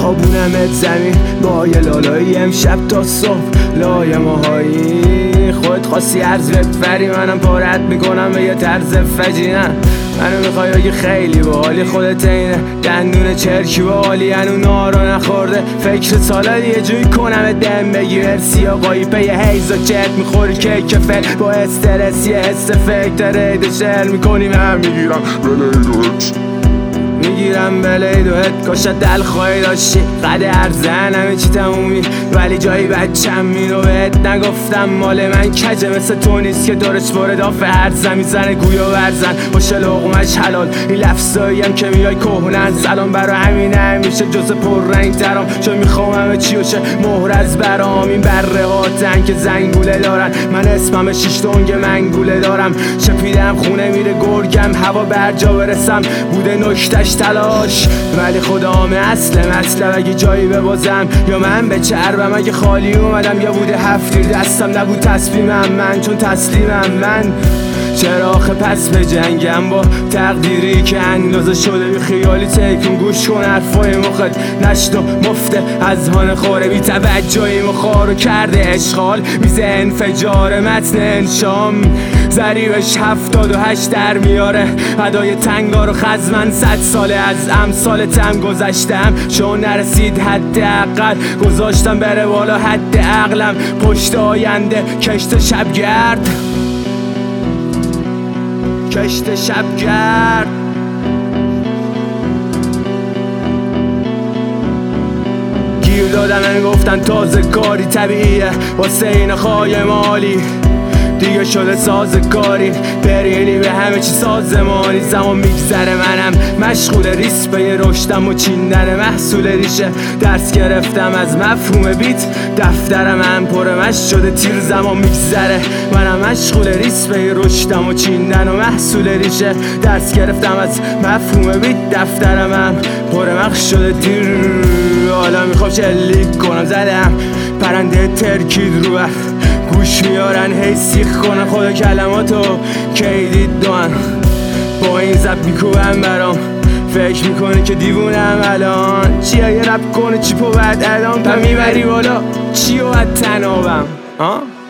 بخوابونمت زمین با یه لالایی امشب تا صبح لای ماهایی. خودت خواستی عرض بفری منم پارت میکنم به یه طرز فجینه. منو میخوای اگه خیلی باحالی خودت اینه دندون چرکی باحالی هنو نارو نخورده فکر سالادی یه جوی کنم دم بگی مرسی آقایی پی هیز و چت میخوری که کفل با استرس یه حس فکر رید شعر میکنی من میگیرم بلید و هد کاشت دل خواهی داشتی قد ارزن همه چی تمومی ولی جایی بچم اینو بهت نگفتم مال من کجه مثل تو نیست که دارش باره دافه هر زمی زنه گویا ورزن باشه لغمش حلال این لفظایی هم که میای کهنن سلام برا همینه همیشه جز پر رنگ ترام چون میخوام همه چی باشه مهر از برام این بره هاتن که زنگوله دارن من اسمم شیش دنگ منگوله دارم چپیدم خونه میره گرگم هوا برجا برسم بوده نکتش تلاش ولی خدام اصل اگه جایی ببازم یا من به چربم اگه خالی اومدم یا بوده هفتیر دستم نبود تسلیمم من چون تسلیمم من چرا آخه پس به جنگم با تقدیری که اندازه شده بی خیالی تکون گوش کن حرفای مخت نشت و مفته از هان خوره بی توجهی مخارو کرده اشغال میزه انفجار متن انشام ضریبش 78 در میاره ادای تنگار و خزمن 100 ساله از امثالتم گذشتم چون نرسید حد اقل گذاشتم بره بالا حد عقلم پشت آینده کشت شبگرد کشت شبگرد گیر دادن گفتن تازه کاری طبیعیه واسه این خواهی مالی دیگه شده سازگاری پرینی به همه چی سازمانی زمان میگذره منم مشغول ریس به یه رشدم و چیندن محصول ریشه درس گرفتم از مفهوم بیت دفترم هم پرمش شده تیر زمان میگذره منم مشغول ریس به یه رشدم و چیندن و محصول ریشه درس گرفتم از مفهوم بیت دفترم هم پرمش شده تیر حالا میخوام شلیک کنم زدم پرنده ترکید رو وقت گوش میارن هی سیخ کنن خدا کلماتو کی دید دوان با این زب میکوبن برام فکر میکنه که دیوونم الان چیه یه رپ کنه چیپو بعد الان پا میبری بالا چیو بعد تنابم